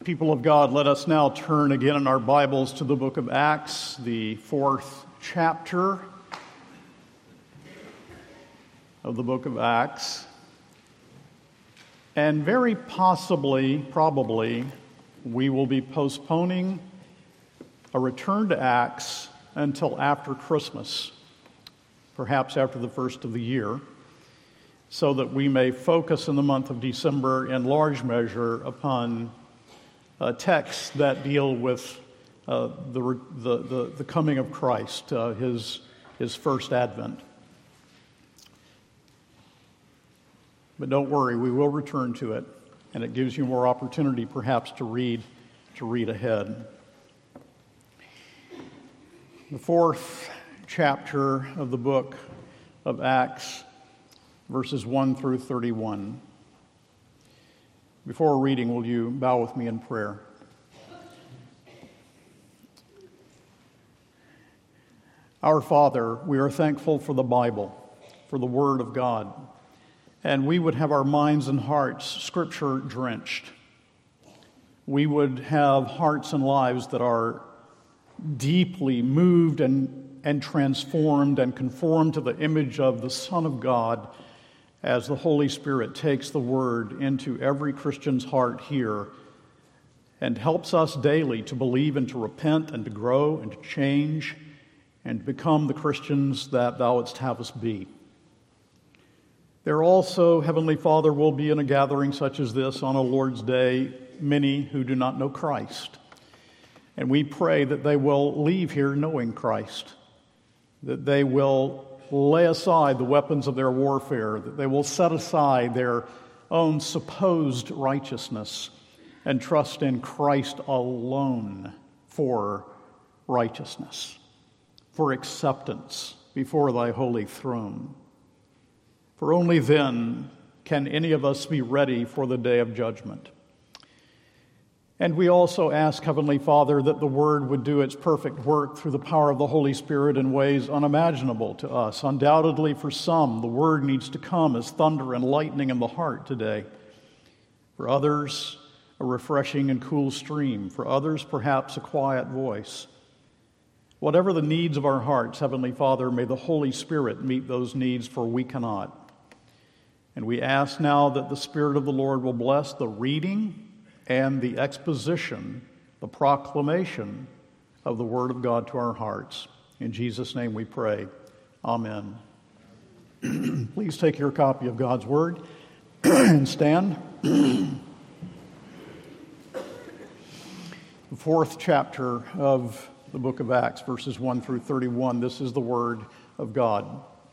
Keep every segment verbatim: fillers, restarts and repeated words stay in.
People of God, let us now turn again in our Bibles to the book of Acts, the fourth chapter of the book of Acts. And very possibly, probably, we will be postponing a return to Acts until after Christmas, perhaps after the first of the year, so that we may focus in the month of December in large measure upon Uh, texts that deal with uh, the, the, the, the coming of Christ, uh, his, his first advent. But don't worry, we will return to it, and it gives you more opportunity perhaps to read, to read ahead. The fourth chapter of the book of Acts, verses one through thirty-one. Before reading, will you bow with me in prayer? Our Father, we are thankful for the Bible, for the Word of God, and we would have our minds and hearts Scripture-drenched. We would have hearts and lives that are deeply moved and, and transformed and conformed to the image of the Son of God, as the Holy Spirit takes the Word into every Christian's heart here and helps us daily to believe and to repent and to grow and to change and to become the Christians that Thou wouldst have us be. There also, Heavenly Father, will be in a gathering such as this on a Lord's Day many who do not know Christ. And we pray that they will leave here knowing Christ, that they will lay aside the weapons of their warfare, that they will set aside their own supposed righteousness and trust in Christ alone for righteousness, for acceptance before Thy holy throne. For only then can any of us be ready for the day of judgment. And we also ask, Heavenly Father, that the Word would do its perfect work through the power of the Holy Spirit in ways unimaginable to us. Undoubtedly, for some, the Word needs to come as thunder and lightning in the heart today. For others, a refreshing and cool stream. For others, perhaps a quiet voice. Whatever the needs of our hearts, Heavenly Father, may the Holy Spirit meet those needs, for we cannot. And we ask now that the Spirit of the Lord will bless the reading and the exposition, the proclamation of the Word of God to our hearts. In Jesus' name we pray. Amen. Please take your copy of God's Word and stand. The fourth chapter of the book of Acts, verses one through thirty-one. This is the Word of God.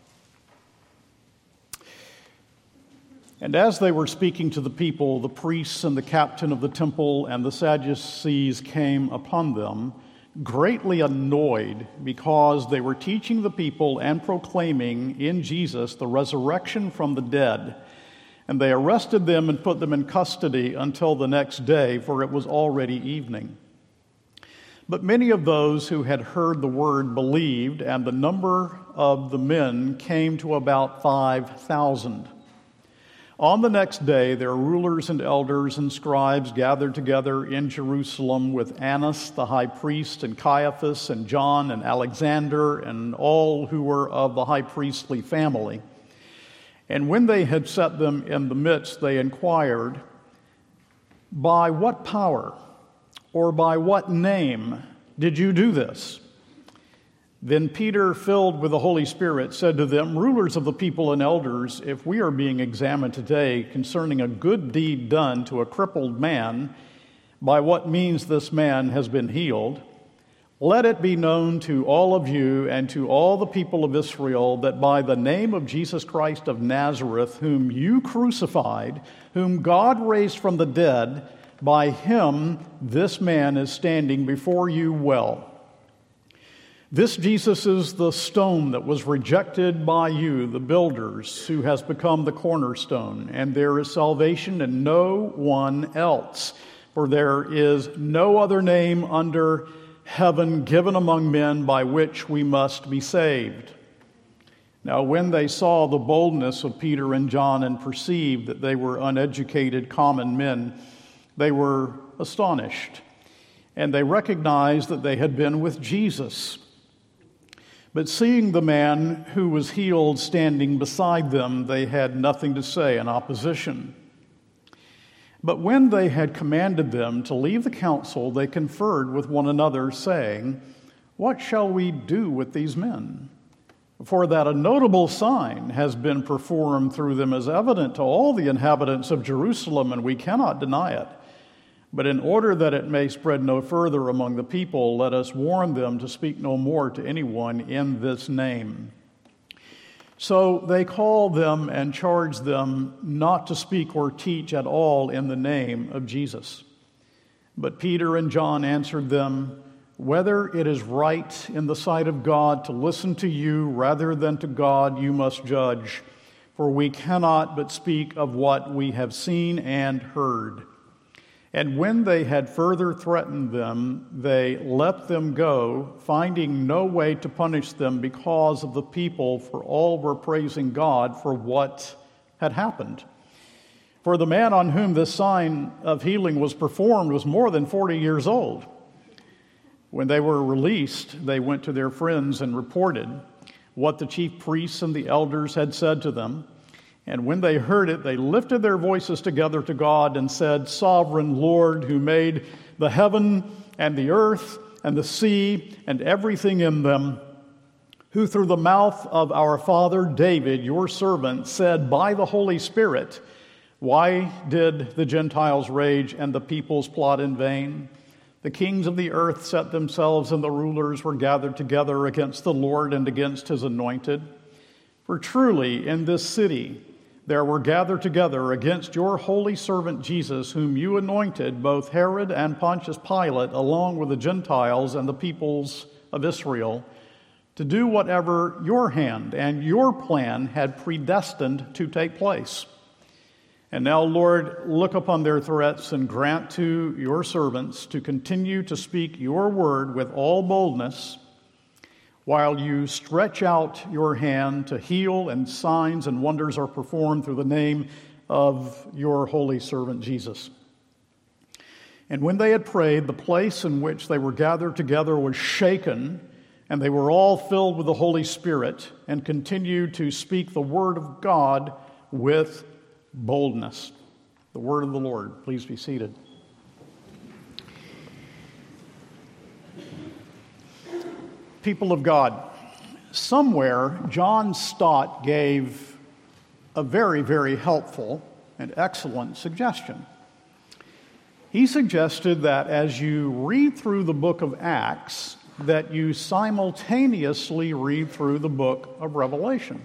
And as they were speaking to the people, the priests and the captain of the temple and the Sadducees came upon them, greatly annoyed because they were teaching the people and proclaiming in Jesus the resurrection from the dead. And they arrested them and put them in custody until the next day, for it was already evening. But many of those who had heard the word believed, and the number of the men came to about five thousand. On the next day, their rulers and elders and scribes gathered together in Jerusalem with Annas the high priest and Caiaphas and John and Alexander and all who were of the high priestly family. And when they had set them in the midst, they inquired, "By what power or by what name did you do this?" Then Peter, filled with the Holy Spirit, said to them, "Rulers of the people and elders, if we are being examined today concerning a good deed done to a crippled man, by what means this man has been healed, let it be known to all of you and to all the people of Israel that by the name of Jesus Christ of Nazareth, whom you crucified, whom God raised from the dead, by him this man is standing before you well. This Jesus is the stone that was rejected by you, the builders, who has become the cornerstone, and there is salvation in no one else, for there is no other name under heaven given among men by which we must be saved." Now when they saw the boldness of Peter and John and perceived that they were uneducated common men, They were astonished, and they recognized that they had been with Jesus. But seeing the man who was healed standing beside them, they had nothing to say in opposition. But when they had commanded them to leave the council, they conferred with one another, saying, "What shall we do with these men? For that a notable sign has been performed through them is evident to all the inhabitants of Jerusalem, and we cannot deny it. But in order that it may spread no further among the people, let us warn them to speak no more to anyone in this name." So they called them and charged them not to speak or teach at all in the name of Jesus. But Peter and John answered them, "Whether it is right in the sight of God to listen to you rather than to God, you must judge, for we cannot but speak of what we have seen and heard." And when they had further threatened them, they let them go, finding no way to punish them because of the people, for all were praising God for what had happened. For the man on whom this sign of healing was performed was more than forty years old. When they were released, they went to their friends and reported what the chief priests and the elders had said to them. And when they heard it, they lifted their voices together to God and said, "Sovereign Lord, who made the heaven and the earth and the sea and everything in them, who through the mouth of our father David, your servant, said by the Holy Spirit, why did the Gentiles rage and the peoples plot in vain? The kings of the earth set themselves, and the rulers were gathered together against the Lord and against his anointed. For truly in this city there were gathered together against your holy servant Jesus, whom you anointed, both Herod and Pontius Pilate, along with the Gentiles and the peoples of Israel, to do whatever your hand and your plan had predestined to take place. And now, Lord, look upon their threats and grant to your servants to continue to speak your word with all boldness, while you stretch out your hand to heal, and signs and wonders are performed through the name of your holy servant Jesus." And when they had prayed, the place in which they were gathered together was shaken, and they were all filled with the Holy Spirit and continued to speak the word of God with boldness. The word of the Lord. Please be seated. People of God, somewhere John Stott gave a very, very helpful and excellent suggestion. He suggested that as you read through the book of Acts, that you simultaneously read through the book of Revelation.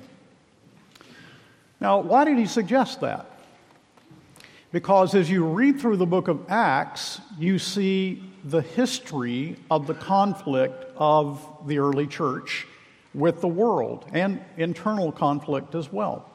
Now, why did he suggest that? Because as you read through the book of Acts, you see the history of the conflict of the early church with the world, and internal conflict as well.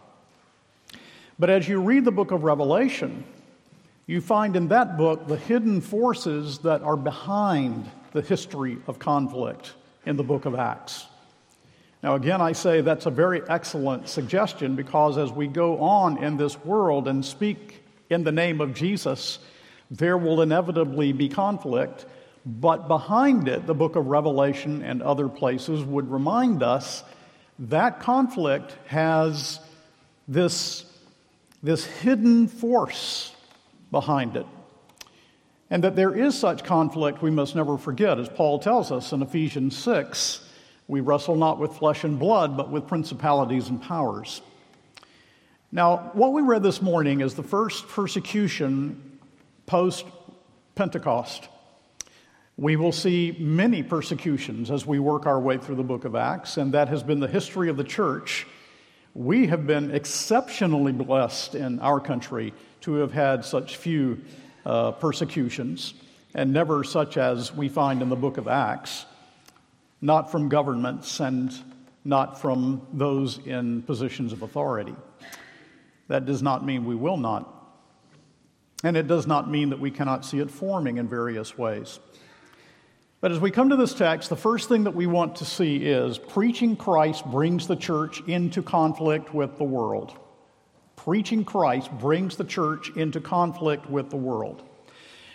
But as you read the book of Revelation, you find in that book the hidden forces that are behind the history of conflict in the book of Acts. Now, again, I say that's a very excellent suggestion, because as we go on in this world and speak in the name of Jesus, there will inevitably be conflict, but behind it, the book of Revelation and other places would remind us that conflict has this, this hidden force behind it. And that there is such conflict, we must never forget, as Paul tells us in Ephesians six, we wrestle not with flesh and blood, but with principalities and powers. Now, what we read this morning is the first persecution post-Pentecost. We will see many persecutions as we work our way through the book of Acts, and that has been the history of the church. We have been exceptionally blessed in our country to have had such few uh, persecutions, and never such as we find in the book of Acts, not from governments and not from those in positions of authority. That does not mean we will not. And it does not mean that we cannot see it forming in various ways. But as we come to this text, the first thing that we want to see is preaching Christ brings the church into conflict with the world. Preaching Christ brings the church into conflict with the world.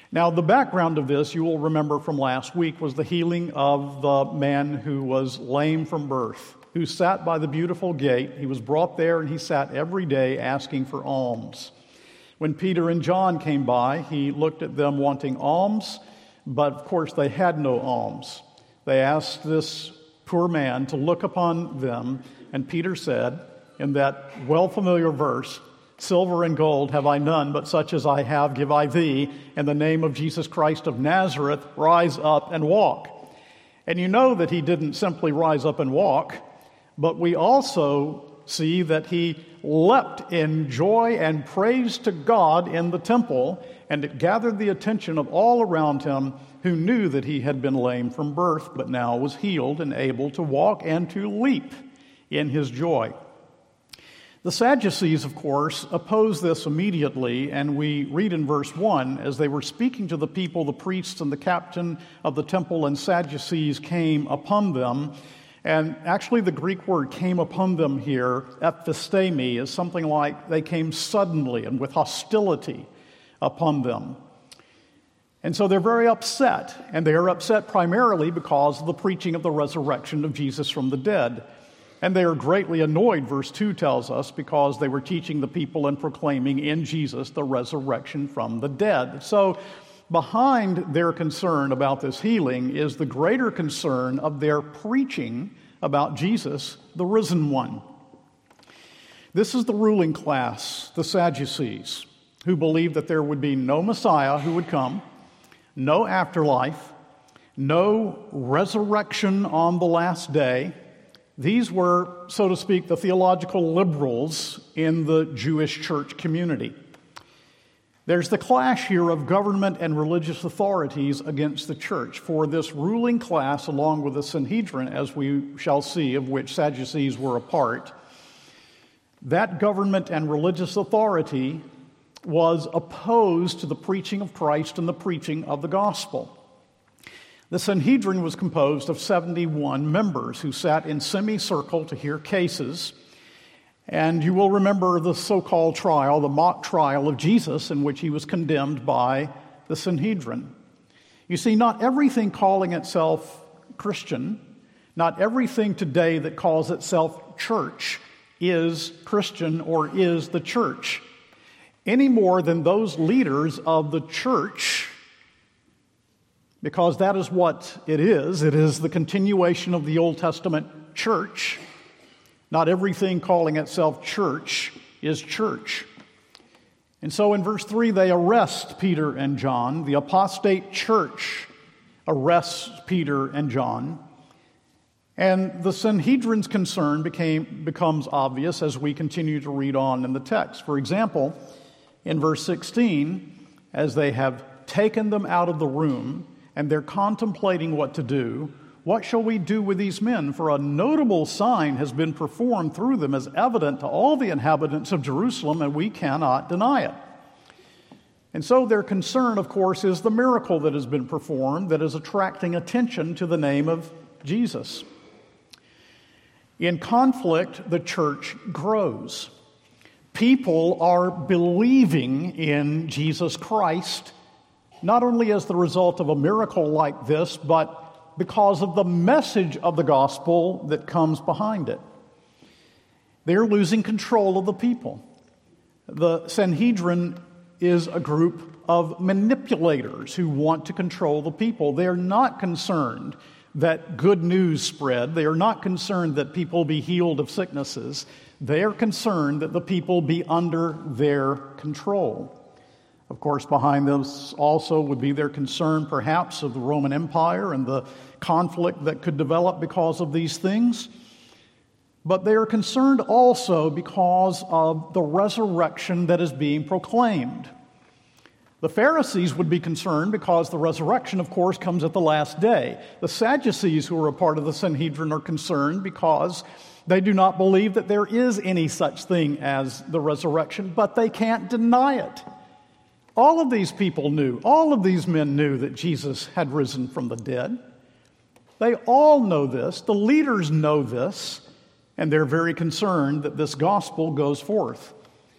Now, the background of this, you will remember from last week, was the healing of the man who was lame from birth, who sat by the beautiful gate. He was brought there, and he sat every day asking for alms. When Peter and John came by, he looked at them wanting alms, but of course they had no alms. They asked this poor man to look upon them, and Peter said, in that well-familiar verse, "Silver and gold have I none, but such as I have give I thee. In the name of Jesus Christ of Nazareth, rise up and walk." And you know that he didn't simply rise up and walk, but we also see that he leapt in joy and praise to God in the temple, and it gathered the attention of all around him who knew that he had been lame from birth, but now was healed and able to walk and to leap in his joy. The Sadducees, of course, opposed this immediately, and we read in verse one, as they were speaking to the people, the priests and the captain of the temple and Sadducees came upon them. And actually the Greek word came upon them here, ephistemi, is something like they came suddenly and with hostility upon them. And so they're very upset, and they are upset primarily because of the preaching of the resurrection of Jesus from the dead. And they are greatly annoyed, verse two tells us, because they were teaching the people and proclaiming in Jesus the resurrection from the dead. So behind their concern about this healing is the greater concern of their preaching about Jesus, the risen one. This is the ruling class, the Sadducees, who believed that there would be no Messiah who would come, no afterlife, no resurrection on the last day. These were, so to speak, the theological liberals in the Jewish church community. There's the clash here of government and religious authorities against the church. For this ruling class, along with the Sanhedrin, as we shall see, of which Sadducees were a part, that government and religious authority was opposed to the preaching of Christ and the preaching of the gospel. The Sanhedrin was composed of seventy-one members who sat in semicircle to hear cases. And you will remember the so-called trial, the mock trial of Jesus, in which he was condemned by the Sanhedrin. You see, not everything calling itself Christian, not everything today that calls itself church is Christian or is the church, any more than those leaders of the church, because that is what it is. It is the continuation of the Old Testament church. Not everything calling itself church is church. And so in verse three, they arrest Peter and John. The apostate church arrests Peter and John. And the Sanhedrin's concern became, becomes obvious as we continue to read on in the text. For example, in verse sixteen, as they have taken them out of the room and they're contemplating what to do, "What shall we do with these men? For a notable sign has been performed through them as evident to all the inhabitants of Jerusalem, and we cannot deny it." And so their concern, of course, is the miracle that has been performed that is attracting attention to the name of Jesus. In conflict, the church grows. People are believing in Jesus Christ, not only as the result of a miracle like this, but because of the message of the gospel that comes behind it. They're losing control of the people. The Sanhedrin is a group of manipulators who want to control the people. They are not concerned that good news spread. They are not concerned that people be healed of sicknesses. They are concerned that the people be under their control. Of course, behind this also would be their concern, perhaps, of the Roman Empire and the conflict that could develop because of these things. But they are concerned also because of the resurrection that is being proclaimed. The Pharisees would be concerned because the resurrection, of course, comes at the last day. The Sadducees, who are a part of the Sanhedrin, are concerned because they do not believe that there is any such thing as the resurrection, but they can't deny it. All of these people knew, all of these men knew that Jesus had risen from the dead. They all know this. The leaders know this, and they're very concerned that this gospel goes forth.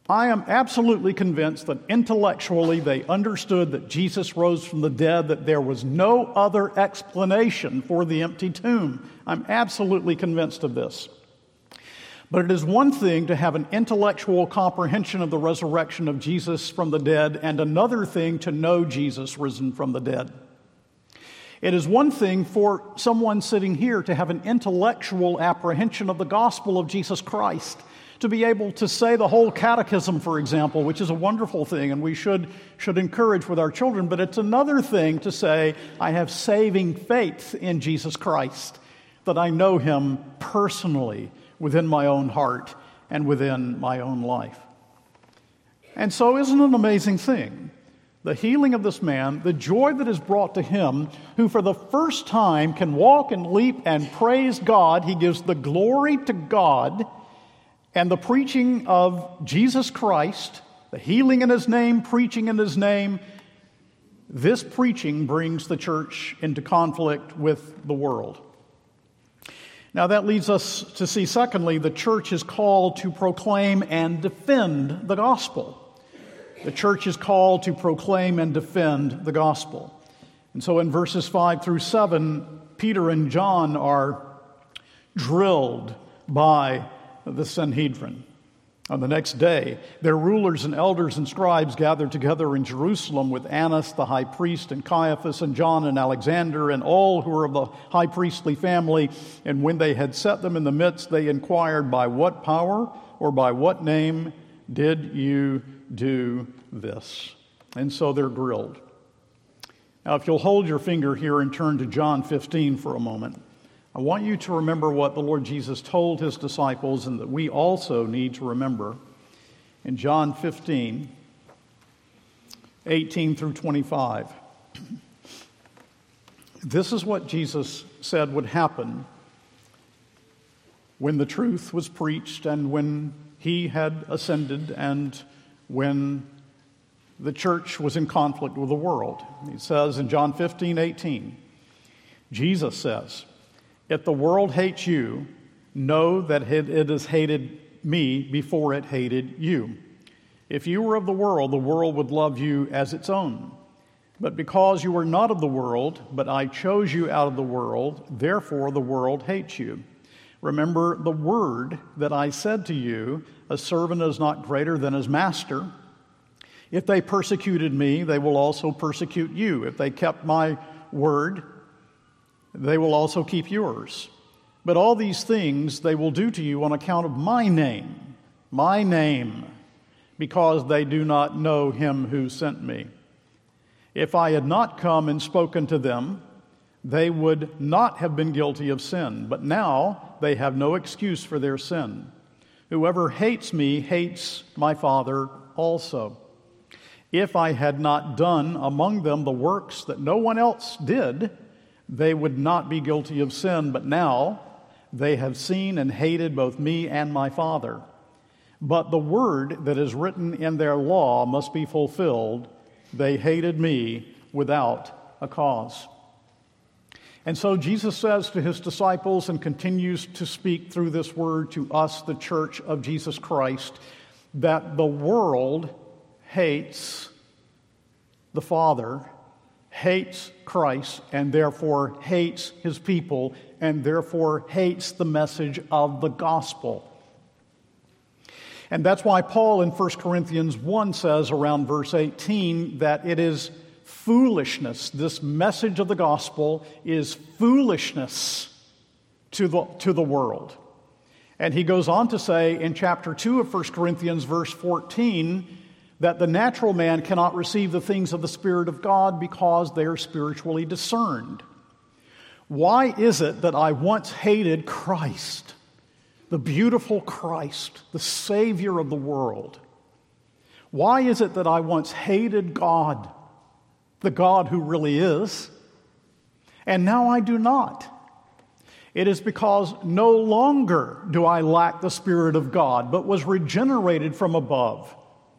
I am absolutely convinced that intellectually they understood that Jesus rose from the dead, that there was no other explanation for the empty tomb. I'm absolutely convinced of this. But it is one thing to have an intellectual comprehension of the resurrection of Jesus from the dead, and another thing to know Jesus risen from the dead. It is one thing for someone sitting here to have an intellectual apprehension of the gospel of Jesus Christ, to be able to say the whole catechism, for example, which is a wonderful thing and we should, should encourage with our children. But it's another thing to say, I have saving faith in Jesus Christ, that I know him personally within my own heart and within my own life. And so isn't it an amazing thing? The healing of this man, the joy that is brought to him, who for the first time can walk and leap and praise God. He gives the glory to God. And the preaching of Jesus Christ, the healing in his name, preaching in his name, this preaching brings the church into conflict with the world. Now that leads us to see, secondly, the church is called to proclaim and defend the gospel. The church is called to proclaim and defend the gospel. And so in verses five through seven, Peter and John are drilled by the Sanhedrin. On the next day, their rulers and elders and scribes gathered together in Jerusalem with Annas the high priest and Caiaphas and John and Alexander and all who were of the high priestly family. And when they had set them in the midst, they inquired, by what power or by what name did you do this? And so they're grilled. Now, if you'll hold your finger here and turn to John fifteen for a moment, I want you to remember what the Lord Jesus told his disciples and that we also need to remember. In John fifteen, eighteen through twenty-five, this is what Jesus said would happen when the truth was preached and when he had ascended and when the church was in conflict with the world. He says in John fifteen, eighteen, Jesus says, if the world hates you, know that it has hated me before it hated you. If you were of the world, the world would love you as its own. But because you are not of the world, but I chose you out of the world, therefore the world hates you. Remember the word that I said to you, a servant is not greater than his master. If they persecuted me, they will also persecute you. If they kept my word, they will also keep yours. But all these things they will do to you on account of my name, my name, because they do not know him who sent me. If I had not come and spoken to them, they would not have been guilty of sin. But now they have no excuse for their sin. Whoever hates me hates my Father also. If I had not done among them the works that no one else did, they would not be guilty of sin, but now they have seen and hated both me and my Father. But the word that is written in their law must be fulfilled. They hated me without a cause. And so Jesus says to his disciples and continues to speak through this word to us, the church of Jesus Christ, that the world hates the Father, hates Christ, and therefore hates his people, and therefore hates the message of the gospel. And that's why Paul in First Corinthians one says around verse eighteen that it is foolishness. This message of the gospel is foolishness to the, to the world. And he goes on to say in chapter two of First Corinthians verse fourteen that the natural man cannot receive the things of the Spirit of God because they are spiritually discerned. Why is it that I once hated Christ, the beautiful Christ, the Savior of the world? Why is it that I once hated God, the God who really is, and now I do not? It is because no longer do I lack the Spirit of God, but was regenerated from above.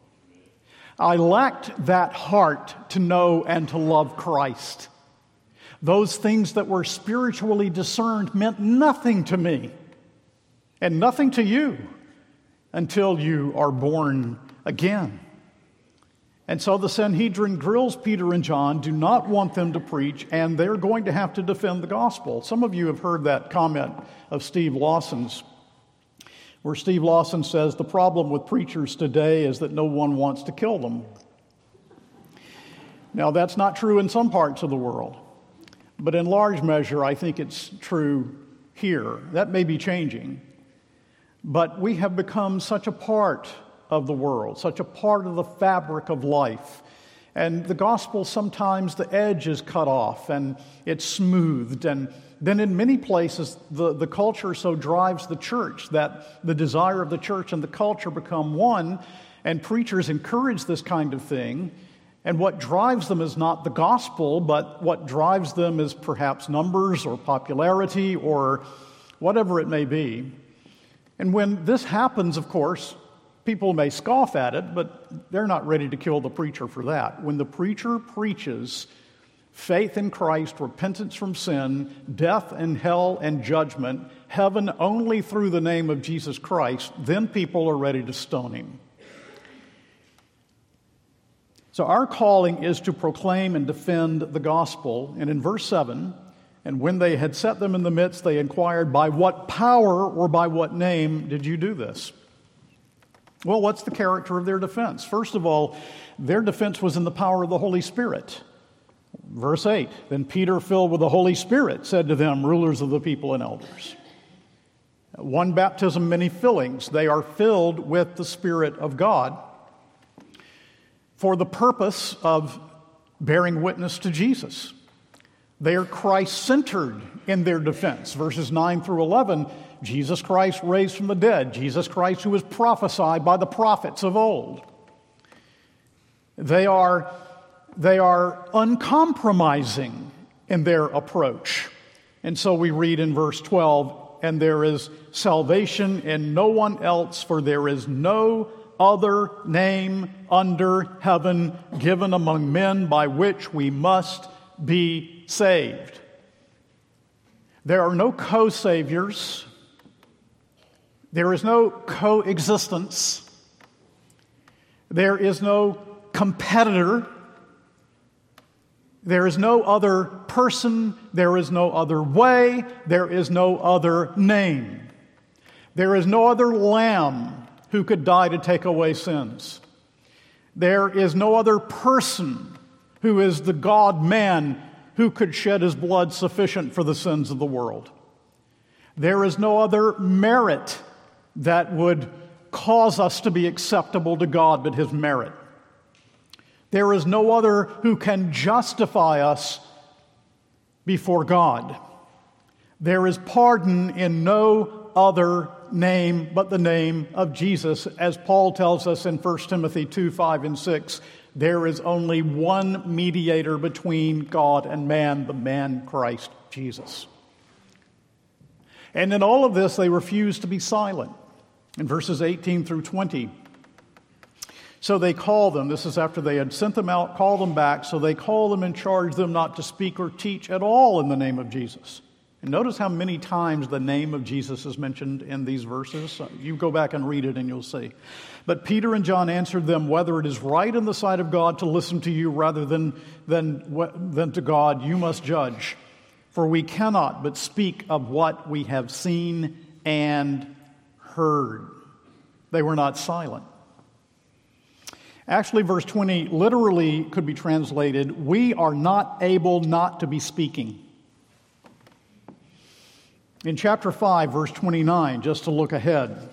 I lacked that heart to know and to love Christ. Those things that were spiritually discerned meant nothing to me and nothing to you until you are born again. And so the Sanhedrin grills Peter and John, do not want them to preach, and they're going to have to defend the gospel. Some of you have heard that comment of Steve Lawson's, where Steve Lawson says the problem with preachers today is that no one wants to kill them. Now, that's not true in some parts of the world, but in large measure, I think it's true here. That may be changing, but we have become such a part of the world, such a part of the fabric of life. And the gospel, sometimes the edge is cut off and it's smoothed. And then in many places, the, the culture so drives the church that the desire of the church and the culture become one, and preachers encourage this kind of thing. And what drives them is not the gospel, but what drives them is perhaps numbers or popularity or whatever it may be. And when this happens, of course, people may scoff at it, but they're not ready to kill the preacher for that. When the preacher preaches faith in Christ, repentance from sin, death and hell and judgment, heaven only through the name of Jesus Christ, then people are ready to stone him. So our calling is to proclaim and defend the gospel. And in verse seven, and when they had set them in the midst, they inquired, by what power or by what name did you do this? Well, what's the character of their defense? First of all, their defense was in the power of the Holy Spirit. Verse eight, then Peter, filled with the Holy Spirit, said to them, rulers of the people and elders. One baptism, many fillings. They are filled with the Spirit of God for the purpose of bearing witness to Jesus. They are Christ-centered in their defense. Verses nine through eleven, Jesus Christ raised from the dead, Jesus Christ who was prophesied by the prophets of old. They are, they are uncompromising in their approach. And so we read in verse twelve, and there is salvation in no one else, for there is no other name under heaven given among men by which we must be saved. There are no co-saviors. There is no coexistence. There is no competitor. There is no other person. There is no other way. There is no other name. There is no other lamb who could die to take away sins. There is no other person who is the God-man who could shed his blood sufficient for the sins of the world. There is no other merit that would cause us to be acceptable to God but his merit. There is no other who can justify us before God. There is pardon in no other name but the name of Jesus. As Paul tells us in First Timothy two, five, and six, there is only one mediator between God and man, the man Christ Jesus. And in all of this, they refuse to be silent. In verses eighteen through twenty, so they call them, this is after they had sent them out, call them back, so they call them and charge them not to speak or teach at all in the name of Jesus. And notice how many times the name of Jesus is mentioned in these verses. You go back and read it and you'll see. But Peter and John answered them, whether it is right in the sight of God to listen to you rather than, than, than to God, you must judge. For we cannot but speak of what we have seen and heard. They were not silent. Actually, verse twenty literally could be translated, we are not able not to be speaking. In chapter five, verse twenty-nine, just to look ahead,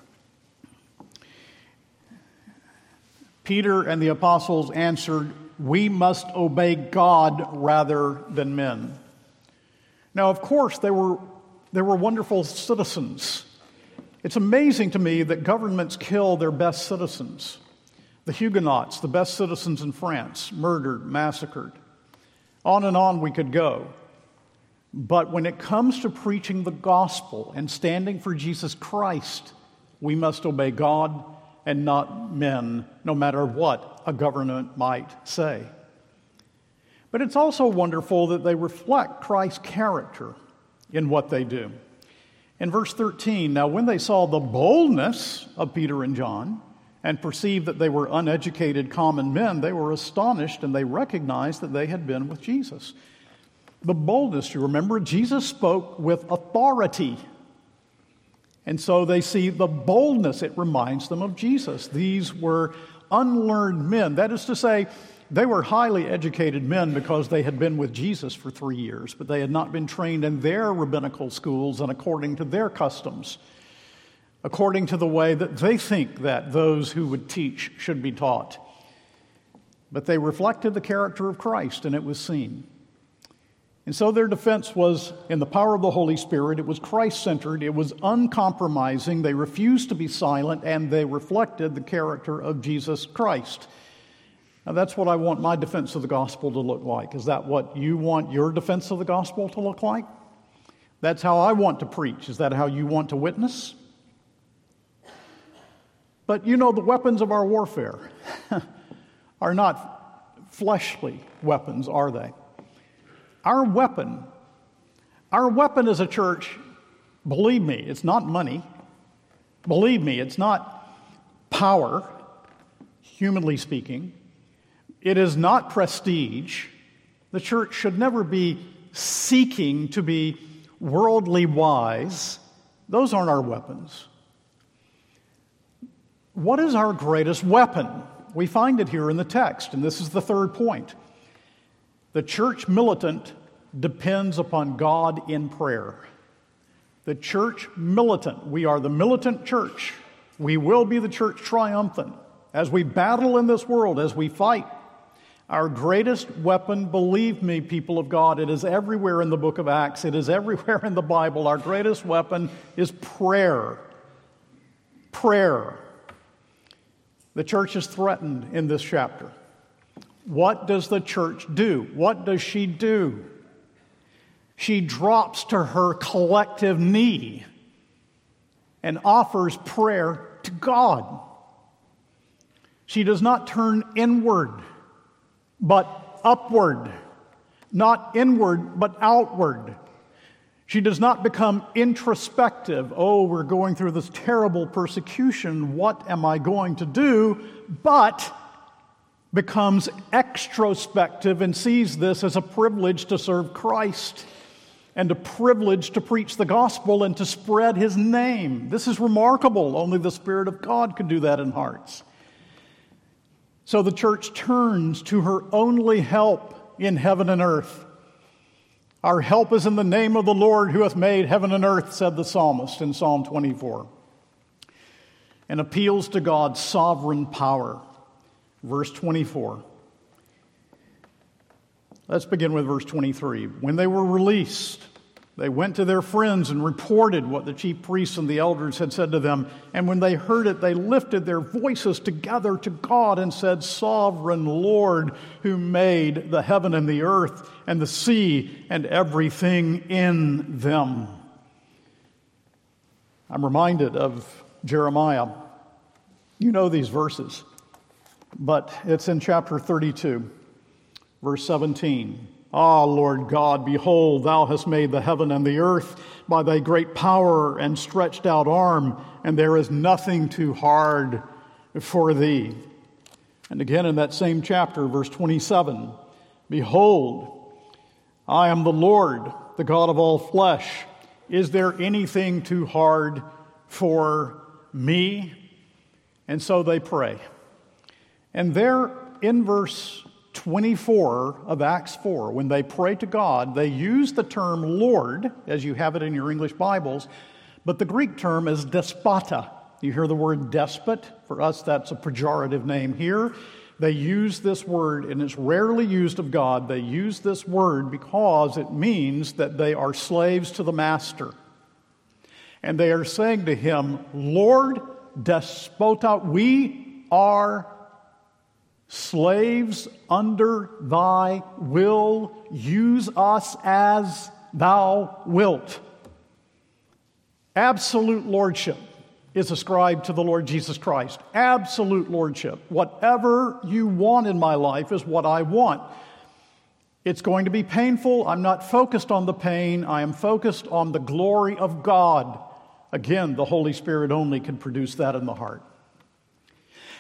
Peter and the apostles answered, we must obey God rather than men. Now, of course, they were, they were wonderful citizens. It's amazing to me that governments kill their best citizens. The Huguenots, the best citizens in France, murdered, massacred. On and on we could go. But when it comes to preaching the gospel and standing for Jesus Christ, we must obey God and not men, no matter what a government might say. But it's also wonderful that they reflect Christ's character in what they do. In verse thirteen, now when they saw the boldness of Peter and John and perceived that they were uneducated common men, they were astonished and they recognized that they had been with Jesus. The boldness, you remember, Jesus spoke with authority. And so they see the boldness. It reminds them of Jesus. These were unlearned men. That is to say, they were highly educated men because they had been with Jesus for three years, but they had not been trained in their rabbinical schools and according to their customs, according to the way that they think that those who would teach should be taught. But they reflected the character of Christ, and it was seen. And so their defense was in the power of the Holy Spirit. It was Christ-centered. It was uncompromising. They refused to be silent, and they reflected the character of Jesus Christ. Now, that's what I want my defense of the gospel to look like. Is that what you want your defense of the gospel to look like? That's how I want to preach. Is that how you want to witness? But you know, the weapons of our warfare are not fleshly weapons, are they? Our weapon, our weapon as a church, believe me, it's not money. Believe me, it's not power, humanly speaking. It is not prestige. The church should never be seeking to be worldly wise. Those aren't our weapons. What is our greatest weapon? We find it here in the text, and this is the third point. The church militant depends upon God in prayer. The church militant, we are the militant church. We will be the church triumphant. As we battle in this world, as we fight, our greatest weapon, believe me, people of God, it is everywhere in the book of Acts. It is everywhere in the Bible. Our greatest weapon is prayer. Prayer. The church is threatened in this chapter. What does the church do? What does she do? She drops to her collective knee and offers prayer to God. She does not turn inward, but upward. Not inward, but outward. She does not become introspective. Oh, we're going through this terrible persecution. What am I going to do? But becomes extrospective and sees this as a privilege to serve Christ and a privilege to preach the gospel and to spread His name. This is remarkable. Only the Spirit of God could do that in hearts. So the church turns to her only help in heaven and earth. Our help is in the name of the Lord who hath made heaven and earth, said the psalmist in Psalm twenty-four, and appeals to God's sovereign power. Verse twenty-four. Let's begin with verse twenty-three. When they were released, they went to their friends and reported what the chief priests and the elders had said to them. And when they heard it, they lifted their voices together to God and said, Sovereign Lord, who made the heaven and the earth and the sea and everything in them. I'm reminded of Jeremiah. You know these verses, but it's in chapter thirty-two, verse seventeen. Ah, Lord God, behold, thou hast made the heaven and the earth by thy great power and stretched out arm, and there is nothing too hard for thee. And again in that same chapter, verse twenty-seven, behold, I am the Lord, the God of all flesh. Is there anything too hard for me? And so they pray. And there in verse twenty-four of Acts four, when they pray to God, they use the term Lord, as you have it in your English Bibles, but the Greek term is despota. You hear the word despot. For us, that's a pejorative name here. They use this word, and it's rarely used of God. They use this word because it means that they are slaves to the master. And they are saying to him, Lord, despota, we are slaves under thy will. Use us as thou wilt. Absolute lordship is ascribed to the Lord Jesus Christ. Absolute lordship. Whatever you want in my life is what I want. It's going to be painful. I'm not focused on the pain. I am focused on the glory of God. Again, the Holy Spirit only can produce that in the heart.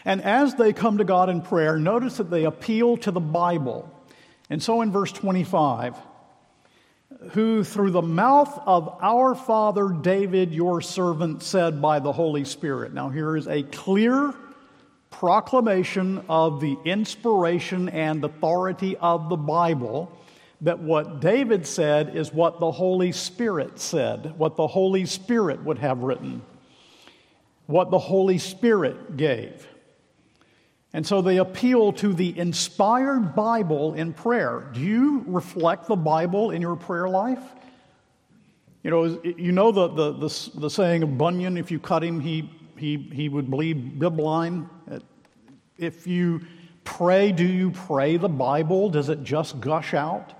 And as they come to God in prayer, notice that they appeal to the Bible. And so in verse twenty-five, who through the mouth of our father David, your servant, said by the Holy Spirit. Now here is a clear proclamation of the inspiration and authority of the Bible, that what David said is what the Holy Spirit said, what the Holy Spirit would have written, what the Holy Spirit gave. And so they appeal to the inspired Bible in prayer. Do you reflect the Bible in your prayer life? You know, you know the the the, the saying of Bunyan: if you cut him, he he he would bleed bibline. If you pray, do you pray the Bible? Does it just gush out?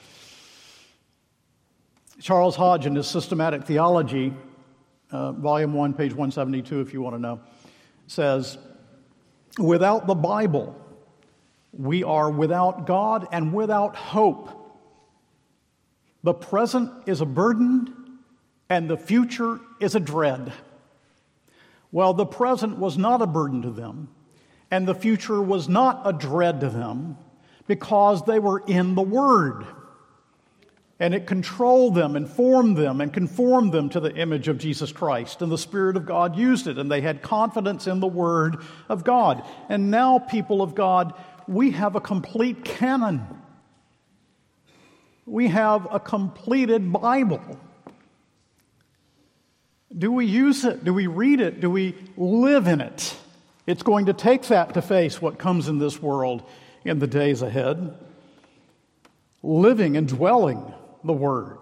Charles Hodge, in his Systematic Theology, uh, Volume one, page one seventy-two, if you want to know, says, without the Bible, we are without God and without hope. The present is a burden, and the future is a dread. Well, the present was not a burden to them, and the future was not a dread to them, because they were in the Word. And it controlled them, informed them, and conformed them to the image of Jesus Christ. And the Spirit of God used it, and they had confidence in the Word of God. And now, people of God, we have a complete canon. We have a completed Bible. Do we use it? Do we read it? Do we live in it? It's going to take that to face what comes in this world in the days ahead. Living and dwelling the Word.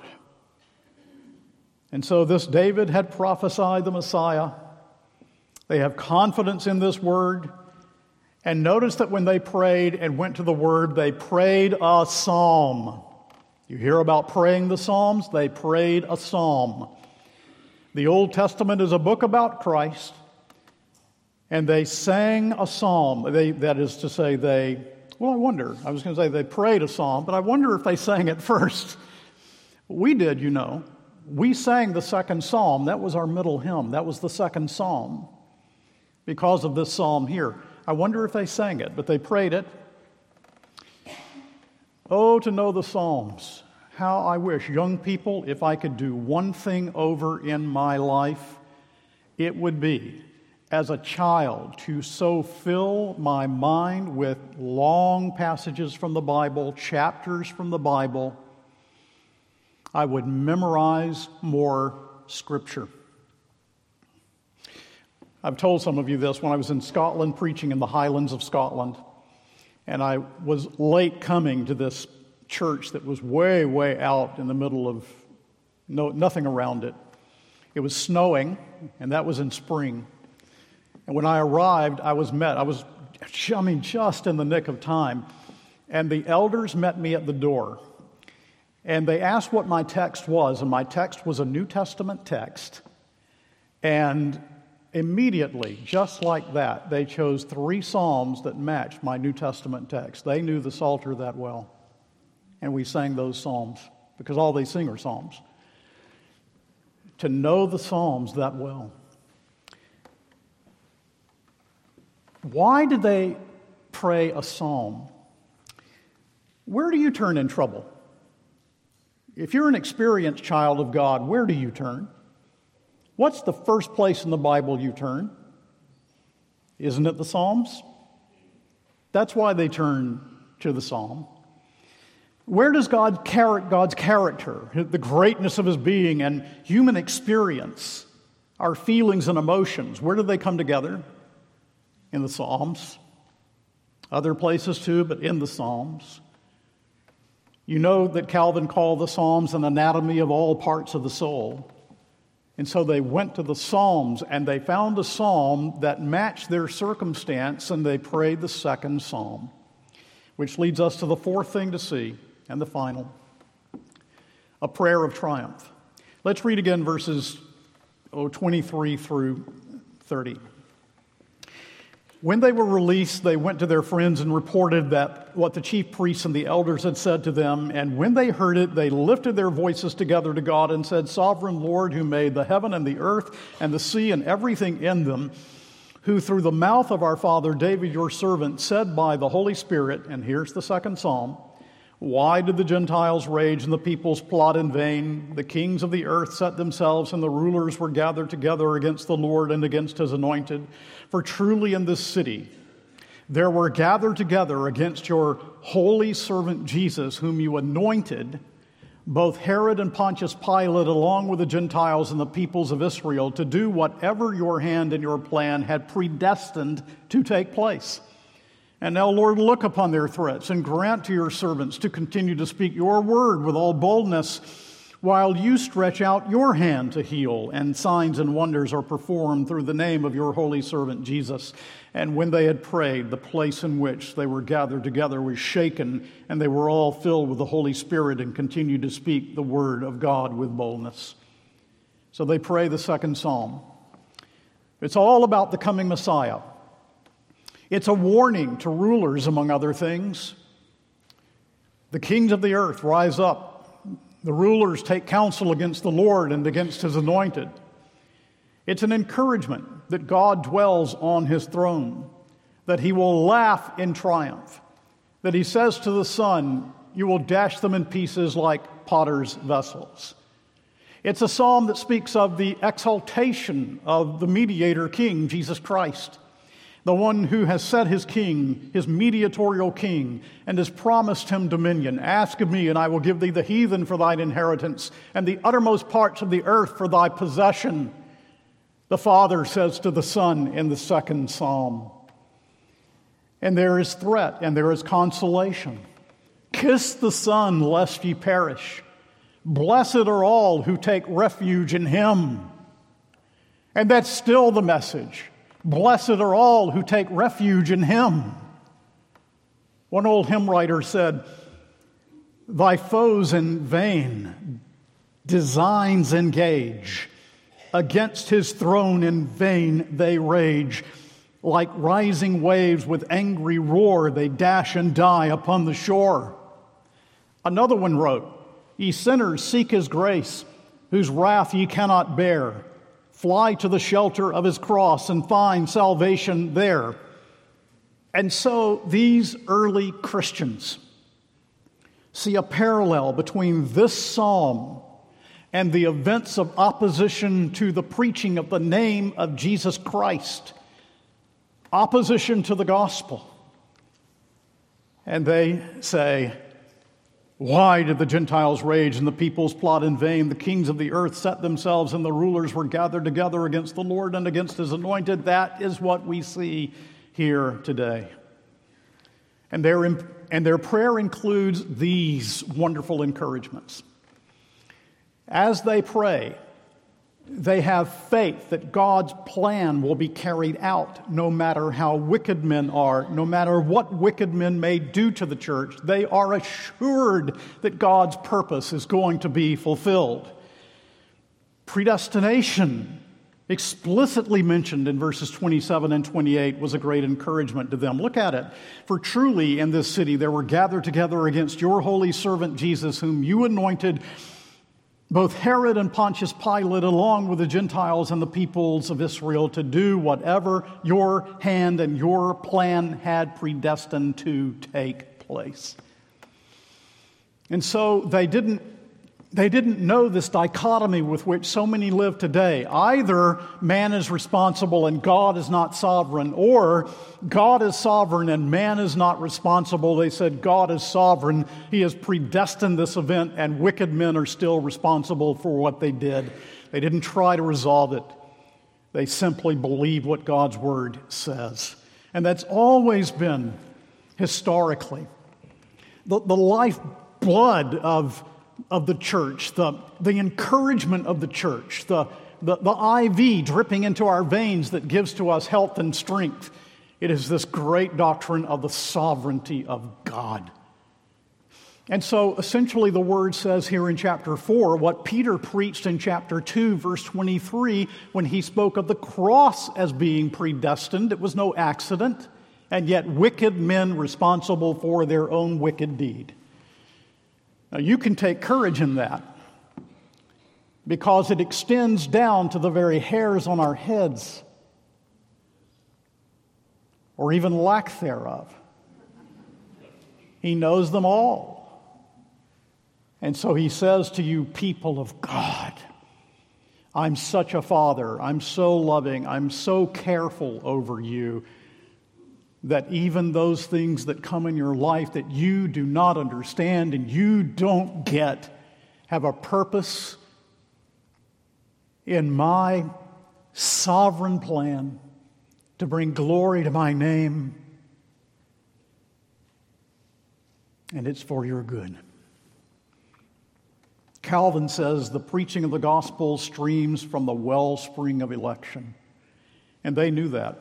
And so this David had prophesied the Messiah. They have confidence in this Word. And notice that when they prayed and went to the Word, they prayed a psalm. You hear about praying the Psalms? They prayed a psalm. The Old Testament is a book about Christ. And they sang a psalm. They, that is to say, they, well, I wonder. I was going to say they prayed a psalm, but I wonder if they sang it first. We did, you know. We sang the second psalm. That was our middle hymn. That was the second psalm because of this psalm here. I wonder if they sang it, but they prayed it. Oh, to know the Psalms. How I wish, young people, if I could do one thing over in my life, it would be, as a child, to so fill my mind with long passages from the Bible, chapters from the Bible, I would memorize more Scripture. I've told some of you this when I was in Scotland preaching in the Highlands of Scotland, and I was late coming to this church that was way, way out in the middle of no, nothing around it. It was snowing, and that was in spring. And when I arrived, I was met. I was, I mean, just in the nick of time. And the elders met me at the door. And they asked what my text was, and my text was a New Testament text. And immediately, just like that, they chose three psalms that matched my New Testament text. They knew the Psalter that well. And we sang those psalms, because all they sing are psalms. To know the psalms that well. Why did they pray a psalm? Where do you turn in trouble? If you're an experienced child of God, where do you turn? What's the first place in the Bible you turn? Isn't it the Psalms? That's why they turn to the Psalm. Where does God God's character, the greatness of His being, and human experience, our feelings and emotions, where do they come together? In the Psalms. Other places too, but in the Psalms. You know that Calvin called the Psalms an anatomy of all parts of the soul. And so they went to the Psalms and they found a psalm that matched their circumstance, and they prayed the second psalm. Which leads us to the fourth thing to see, and the final. A prayer of triumph. Let's read again verses oh, twenty-three through thirty. When they were released, they went to their friends and reported that what the chief priests and the elders had said to them. And when they heard it, they lifted their voices together to God and said, Sovereign Lord, who made the heaven and the earth and the sea and everything in them, who through the mouth of our father David your servant said by the Holy Spirit," and here's the second psalm, "Why did the Gentiles rage and the peoples plot in vain? The kings of the earth set themselves, and the rulers were gathered together against the Lord and against his anointed. For truly in this city there were gathered together against your holy servant Jesus, whom you anointed, both Herod and Pontius Pilate, along with the Gentiles and the peoples of Israel, to do whatever your hand and your plan had predestined to take place. And now, Lord, look upon their threats and grant to your servants to continue to speak your word with all boldness, while you stretch out your hand to heal, and signs and wonders are performed through the name of your holy servant Jesus." And when they had prayed, the place in which they were gathered together was shaken, and they were all filled with the Holy Spirit and continued to speak the word of God with boldness. So they pray the second psalm. It's all about the coming Messiah. It's a warning to rulers, among other things. The kings of the earth rise up. The rulers take counsel against the Lord and against his anointed. It's an encouragement that God dwells on his throne, that he will laugh in triumph, that he says to the sun, "You will dash them in pieces like potter's vessels." It's a psalm that speaks of the exaltation of the mediator king, Jesus Christ, the one who has set his king, his mediatorial king, and has promised him dominion. "Ask of me, and I will give thee the heathen for thine inheritance, and the uttermost parts of the earth for thy possession," the Father says to the Son in the second psalm. And there is threat, and there is consolation. "Kiss the Son, lest ye perish. Blessed are all who take refuge in him." And that's still the message. Blessed are all who take refuge in him. One old hymn writer said, "Thy foes in vain designs engage. Against his throne in vain they rage. Like rising waves with angry roar, they dash and die upon the shore." Another one wrote, "Ye sinners, seek his grace, whose wrath ye cannot bear. Fly to the shelter of his cross and find salvation there." And so these early Christians see a parallel between this psalm and the events of opposition to the preaching of the name of Jesus Christ, opposition to the gospel. And they say, "Why did the Gentiles rage and the peoples plot in vain? The kings of the earth set themselves, and the rulers were gathered together against the Lord and against his anointed." That is what we see here today. And their, and their prayer includes these wonderful encouragements. As they pray, they have faith that God's plan will be carried out no matter how wicked men are, no matter what wicked men may do to the church. They are assured that God's purpose is going to be fulfilled. Predestination, explicitly mentioned in verses twenty-seven and twenty-eight, was a great encouragement to them. Look at it. "For truly in this city there were gathered together against your holy servant Jesus, whom you anointed, both Herod and Pontius Pilate, along with the Gentiles and the peoples of Israel, to do whatever your hand and your plan had predestined to take place." And so they didn't, they didn't know this dichotomy with which so many live today. Either man is responsible and God is not sovereign, or God is sovereign and man is not responsible. They said God is sovereign. He has predestined this event, and wicked men are still responsible for what they did. They didn't try to resolve it. They simply believe what God's word says. And that's always been, historically, the, the lifeblood of of the church, the, the encouragement of the church, the, the, the I V dripping into our veins that gives to us health and strength. It is this great doctrine of the sovereignty of God. And so essentially the word says here in chapter four what Peter preached in chapter two, verse twenty-three, when he spoke of the cross as being predestined. It was no accident, and yet wicked men responsible for their own wicked deed. Now, you can take courage in that because it extends down to the very hairs on our heads. or even lack thereof. He knows them all. And so he says to you, people of God, I'm such a father, I'm so loving, I'm so careful over you that even those things that come in your life that you do not understand and you don't get have a purpose in my sovereign plan to bring glory to my name, and it's for your good. Calvin says the preaching of the gospel streams from the wellspring of election, and they knew that.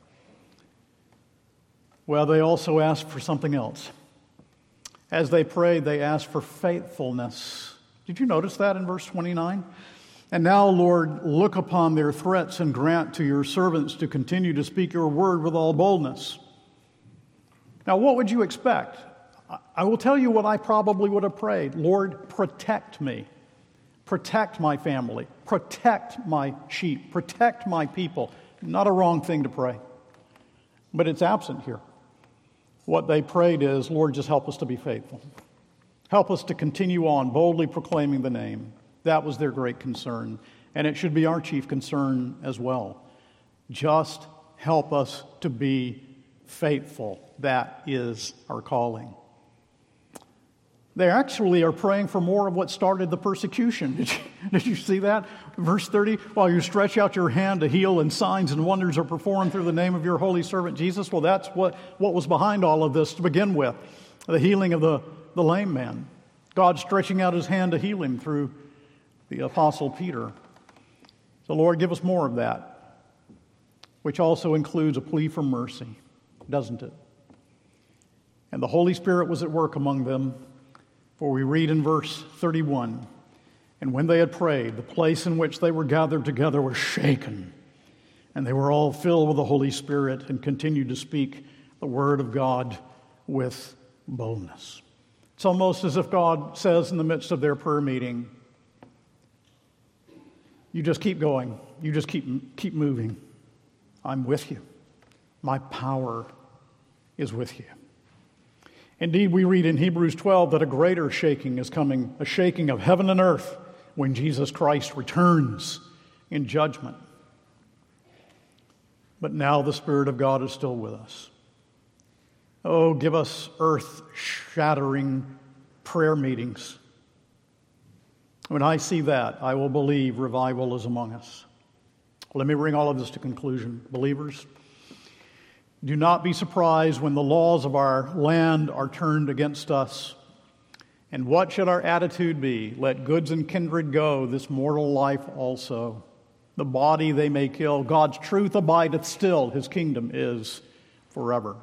Well, they also asked for something else. As they prayed, they asked for faithfulness. Did you notice that in verse twenty-nine? And now, Lord, look upon their threats and grant to your servants to continue to speak your word with all boldness. Now, what would you expect? I will tell you what I probably would have prayed. Lord, protect me. Protect my family. Protect my sheep. Protect my people. Not a wrong thing to pray. But it's absent here. What they prayed is, Lord, just help us to be faithful. Help us to continue on boldly proclaiming the name. That was their great concern. And it should be our chief concern as well. Just help us to be faithful. That is our calling. They actually are praying for more of what started the persecution. Did you, did you see that? Verse thirty, while you stretch out your hand to heal and signs and wonders are performed through the name of your holy servant Jesus. Well, that's what, what was behind all of this to begin with. The healing of the, the lame man. God stretching out his hand to heal him through the apostle Peter. So Lord, give us more of that, which also includes a plea for mercy, doesn't it? And the Holy Spirit was at work among them. For we read in verse thirty-one, and when they had prayed, the place in which they were gathered together was shaken, and they were all filled with the Holy Spirit and continued to speak the word of God with boldness. It's almost as if God says in the midst of their prayer meeting, you just keep going. You just keep, keep moving. I'm with you. My power is with you. Indeed, we read in Hebrews twelve that a greater shaking is coming, a shaking of heaven and earth when Jesus Christ returns in judgment. But now the Spirit of God is still with us. Oh, give us earth-shattering prayer meetings. When I see that, I will believe revival is among us. Let me bring all of this to conclusion. Believers, do not be surprised when the laws of our land are turned against us. And what should our attitude be? Let goods and kindred go, this mortal life also. The body they may kill. God's truth abideth still. His kingdom is forever.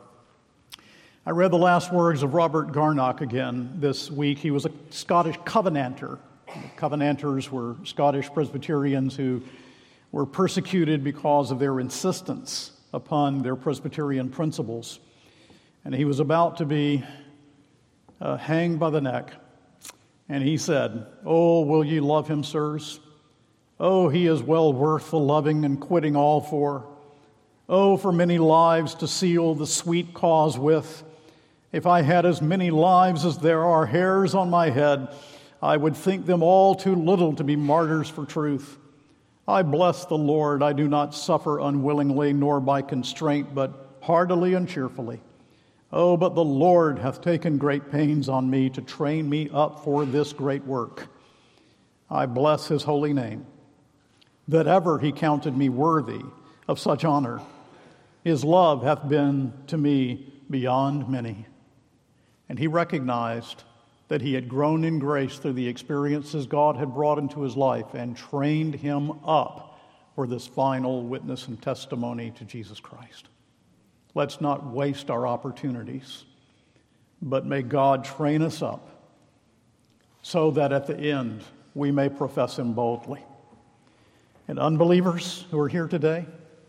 I read the last words of Robert Garnock again this week. He was a Scottish Covenanter. Covenanters were Scottish Presbyterians who were persecuted because of their insistence upon their Presbyterian principles. And he was about to be uh, hanged by the neck. And he said, "Oh, will ye love him, sirs? Oh, he is well worth the loving and quitting all for. Oh, for many lives to seal the sweet cause with. If I had as many lives as there are hairs on my head, I would think them all too little to be martyrs for truth. I bless the Lord, I do not suffer unwillingly, nor by constraint, but heartily and cheerfully. Oh, but the Lord hath taken great pains on me to train me up for this great work. I bless his holy name, that ever he counted me worthy of such honor. His love hath been to me beyond many." And he recognized that he had grown in grace through the experiences God had brought into his life and trained him up for this final witness and testimony to Jesus Christ. Let's not waste our opportunities, but may God train us up so that at the end we may profess him boldly. And unbelievers who are here today,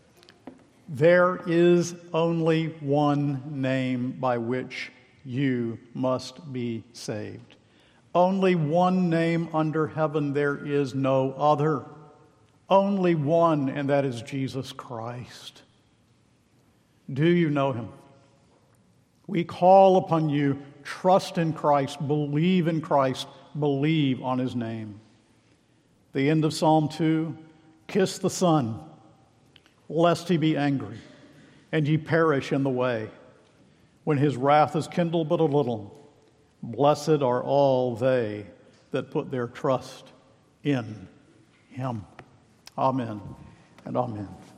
there is only one name by which you must be saved. Only one name under heaven, there is no other. Only one, and that is Jesus Christ. Do you know him? We call upon you, trust in Christ, believe in Christ, believe on his name. The end of Psalm two, kiss the Son, lest he be angry, and ye perish in the way, when his wrath is kindled but a little. Blessed are all they that put their trust in him. Amen and amen.